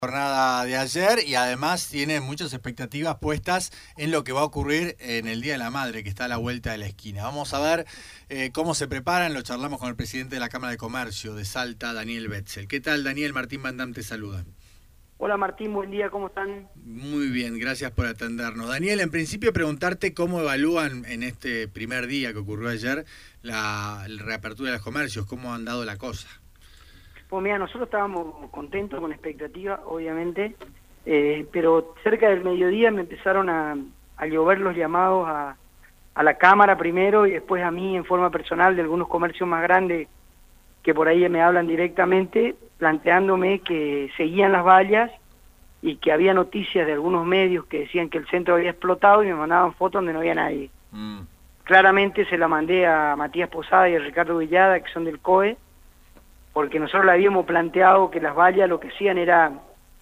Jornada de ayer y además tiene muchas expectativas puestas en lo que va a ocurrir en el Día de la Madre, que está a la vuelta de la esquina. Vamos a ver cómo se preparan, lo charlamos con el presidente de la Cámara de Comercio de Salta, Daniel Betzel. ¿Qué tal, Daniel? Martín Van Dam te saluda. Hola Martín, buen día, ¿cómo están? Muy bien, gracias por atendernos. Daniel, en principio preguntarte cómo evalúan en este primer día que ocurrió ayer la reapertura de los comercios, cómo han dado la cosa. Pues mira, nosotros estábamos contentos, con expectativa, obviamente, pero cerca del mediodía me empezaron a llover los llamados a la Cámara primero y después a mí en forma personal de algunos comercios más grandes que por ahí me hablan directamente, planteándome que seguían las vallas y que había noticias de algunos medios que decían que el centro había explotado y me mandaban fotos donde no había nadie. Claramente se la mandé a Matías Posada y a Ricardo Villada, que son del COE, porque nosotros le habíamos planteado que las vallas lo que hacían era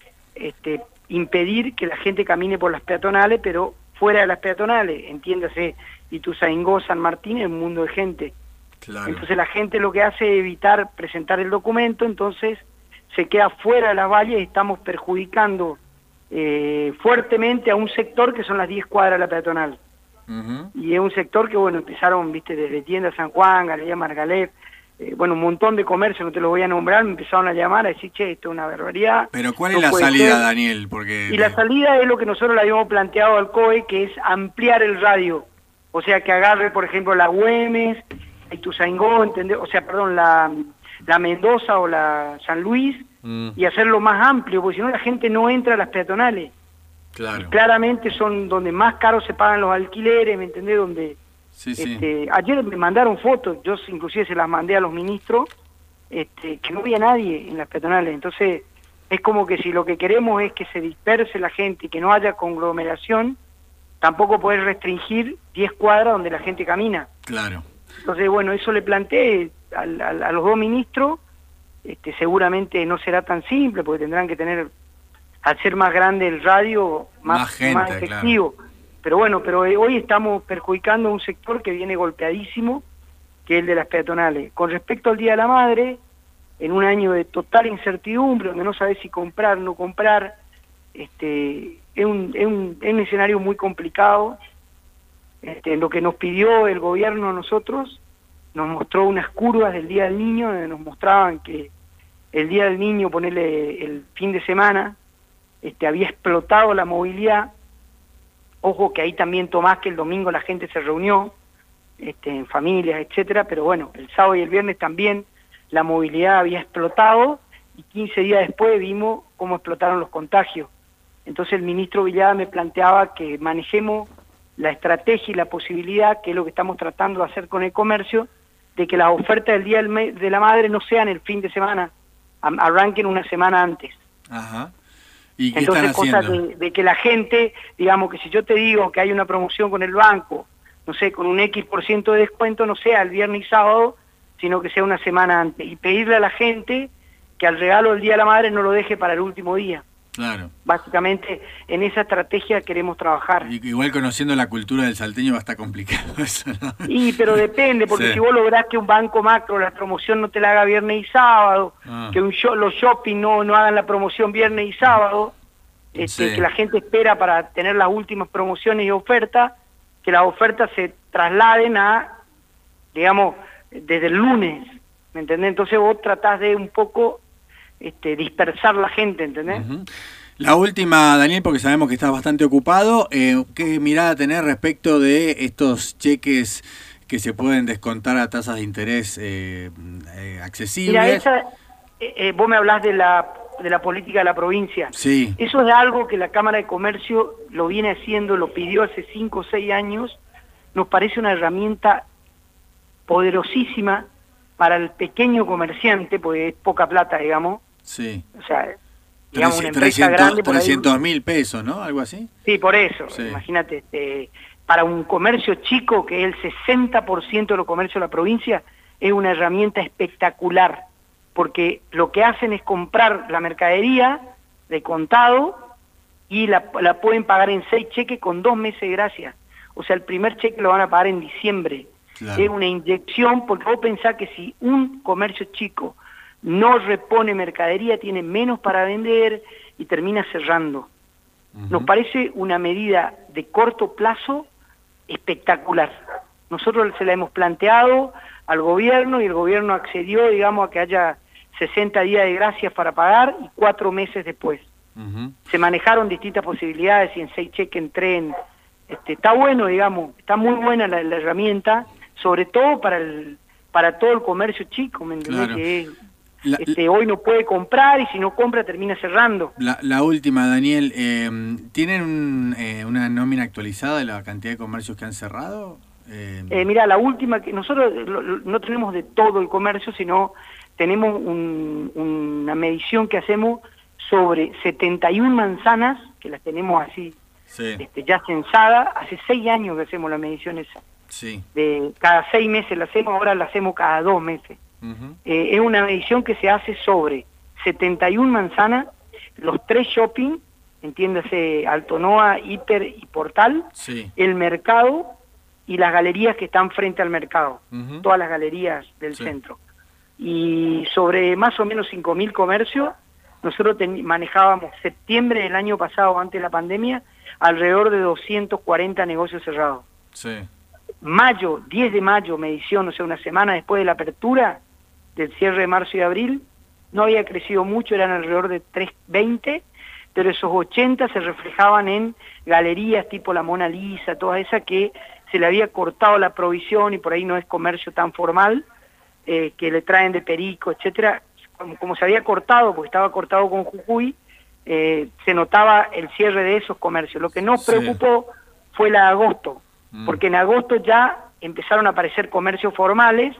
impedir que la gente camine por las peatonales, pero fuera de las peatonales, entiéndase, Ituzaingó, San Martín, es un mundo de gente. Claro. Entonces la gente lo que hace es evitar presentar el documento, entonces se queda fuera de las vallas y estamos perjudicando fuertemente a un sector que son las 10 cuadras de la peatonal. Y es un sector que, bueno, empezaron, viste, desde Tienda San Juan, Galería Margalef, bueno, un montón de comercios, no te los voy a nombrar, me empezaron a llamar a decir, che, esto es una barbaridad. Pero ¿cuál es la salida, Daniel? Porque... Y la salida es lo que nosotros le habíamos planteado al COE, que es ampliar el radio. O sea, que agarre, por ejemplo, la Güemes, Ituzaingó, ¿entendés? O sea, perdón, la Mendoza o la San Luis, y hacerlo más amplio, porque si no la gente no entra a las peatonales. Claro. Y claramente son donde más caros se pagan los alquileres, ¿me entendés? Donde... Sí, sí. Ayer me mandaron fotos, yo inclusive se las mandé a los ministros, que no había nadie en las peatonales. Entonces es como que si lo que queremos es que se disperse la gente y que no haya conglomeración, tampoco poder restringir 10 cuadras donde la gente camina. Claro. Entonces, bueno, eso le planteé a los dos ministros. Seguramente no será tan simple porque tendrán que tener, al ser más grande el radio, más gente, más efectivo. Claro. Pero bueno, pero hoy estamos perjudicando a un sector que viene golpeadísimo, que es el de las peatonales. Con respecto al Día de la Madre, en un año de total incertidumbre, donde no sabes si comprar o no comprar, es un escenario muy complicado. Lo que nos pidió el gobierno a nosotros, nos mostró unas curvas del Día del Niño, donde nos mostraban que el Día del Niño, ponerle el fin de semana, había explotado la movilidad. Ojo que ahí también tomás que el domingo la gente se reunió, en familias, etcétera, pero bueno, el sábado y el viernes también la movilidad había explotado y 15 días después vimos cómo explotaron los contagios. Entonces el ministro Villada me planteaba que manejemos la estrategia y la posibilidad, que es lo que estamos tratando de hacer con el comercio, de que las ofertas del Día de la Madre no sean el fin de semana, arranquen una semana antes. Ajá. ¿Y qué entonces, están haciendo? Cosa de que la gente, digamos que si yo te digo que hay una promoción con el banco, no sé, con un X% de descuento, no sea el viernes y sábado, sino que sea una semana antes. Y pedirle a la gente que al regalo del Día de la Madre no lo deje para el último día. Claro. Básicamente, en esa estrategia queremos trabajar. Y igual conociendo la cultura del salteño va a estar complicado eso, ¿no? Y pero depende, porque sí. Si vos lográs que un banco macro la promoción no te la haga viernes y sábado, que los shopping no hagan la promoción viernes y sábado, sí. Que la gente espera para tener las últimas promociones y ofertas, que las ofertas se trasladen a, digamos, desde el lunes, ¿me entendés? Entonces vos tratás de un poco dispersar la gente, ¿entendés? La última, Daniel, porque sabemos que estás bastante ocupado, ¿qué mirada tenés respecto de estos cheques que se pueden descontar a tasas de interés accesibles? Mira, vos me hablás de la política de la provincia. Sí. Eso es algo que la Cámara de Comercio lo viene haciendo, lo pidió hace 5 o 6 años, nos parece una herramienta poderosísima para el pequeño comerciante, porque es poca plata, digamos. Sí. O sea, digamos, una empresa grande... 300.000 pesos, ¿no? Algo así. Sí, por eso. Sí. Imagínate, para un comercio chico, que es el 60% de los comercios de la provincia, es una herramienta espectacular, porque lo que hacen es comprar la mercadería de contado y la pueden pagar en 6 cheques con 2 meses de gracia. O sea, el primer cheque lo van a pagar en diciembre. Claro. Es una inyección, porque vos pensás que si un comercio chico no repone mercadería, tiene menos para vender y termina cerrando. Nos parece una medida de corto plazo espectacular. Nosotros se la hemos planteado al gobierno y el gobierno accedió, digamos, a que haya 60 días de gracias para pagar y 4 meses después. Se manejaron distintas posibilidades y en 6 cheques entren. Está bueno, digamos, está muy buena la herramienta, sobre todo para todo el comercio chico, ¿me entendés? Claro. Que hoy no puede comprar y si no compra termina cerrando. La última, Daniel, ¿tienen una nómina actualizada de la cantidad de comercios que han cerrado? Mira, la última, que nosotros no tenemos de todo el comercio, sino tenemos una medición que hacemos sobre 71 manzanas, que las tenemos así, sí, ya censadas. Hace 6 años que hacemos la medición esa. Sí. Cada 6 meses la hacemos, ahora la hacemos cada 2 meses. Es una medición que se hace sobre 71 manzanas, los 3 shopping, entiéndase Altonoa, Hiper y Portal, sí, el mercado y las galerías que están frente al mercado, todas las galerías del centro. Y sobre más o menos 5.000 comercios, nosotros manejábamos septiembre del año pasado, antes de la pandemia, alrededor de 240 negocios cerrados. Sí. Mayo, 10 de mayo, medición, o sea, una semana después de la apertura, del cierre de marzo y abril, no había crecido mucho, eran alrededor de 320, pero esos 80 se reflejaban en galerías tipo la Mona Lisa, todas esas que se le había cortado la provisión y por ahí no es comercio tan formal, que le traen de Perico, etcétera. Como se había cortado, porque estaba cortado con Jujuy, se notaba el cierre de esos comercios. Lo que nos preocupó fue la de agosto, porque en agosto ya empezaron a aparecer comercios formales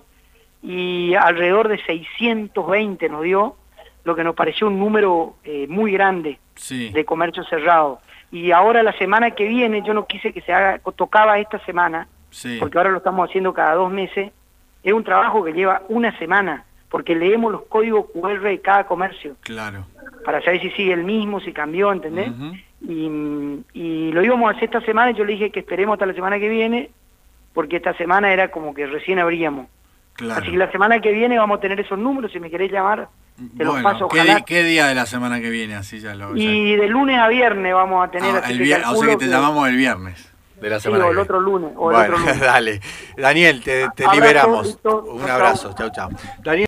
y alrededor de 620 nos dio, lo que nos pareció un número muy grande de comercio cerrado. Y ahora la semana que viene, yo no quise que se haga, tocaba esta semana, porque ahora lo estamos haciendo cada 2 meses, es un trabajo que lleva una semana, porque leemos los códigos QR de cada comercio. Claro. Para saber si sigue el mismo, si cambió, ¿entendés? Y lo íbamos a hacer esta semana y yo le dije que esperemos hasta la semana que viene, porque esta semana era como que recién abríamos. Claro. Así que la semana que viene vamos a tener esos números, si me querés llamar, te los paso. ¿Qué día de la semana que viene? Así y de lunes a viernes vamos a tener... o sea que te llamamos el viernes de la semana. O el otro lunes. Bueno, dale. Daniel, te liberamos. Un abrazo. Chau, chau. Daniel.